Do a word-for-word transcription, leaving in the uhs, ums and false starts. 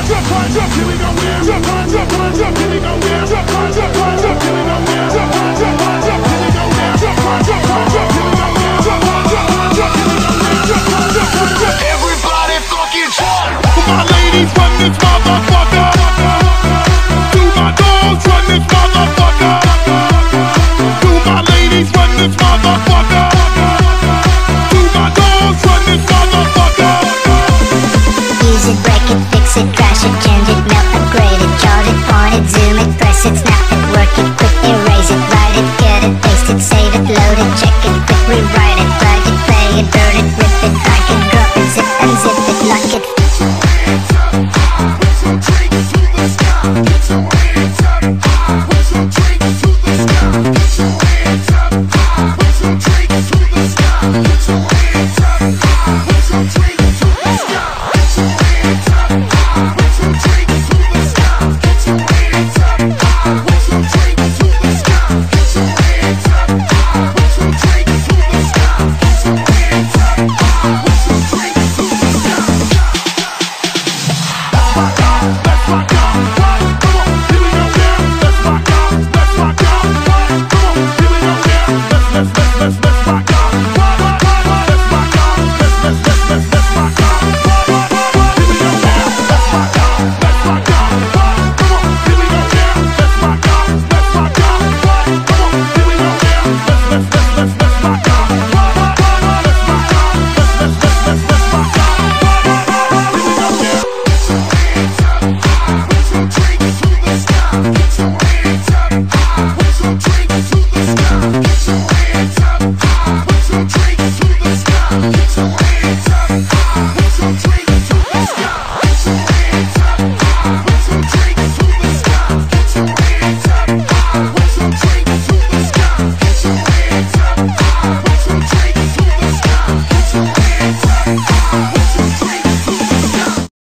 Everybody fucking jump. For my ladies, run this motherfucker. To my dogs, run this motherfucker. To my ladies, run this motherfucker. To my dogs, run this motherfucker. Use it, break it, fix it, crash it, change it, melt, upgrade it, charge it, point it, zoom it, press it, snap it, work it, quick erase it, write it, get it, paste it, save it, load it, check it, quick rewrite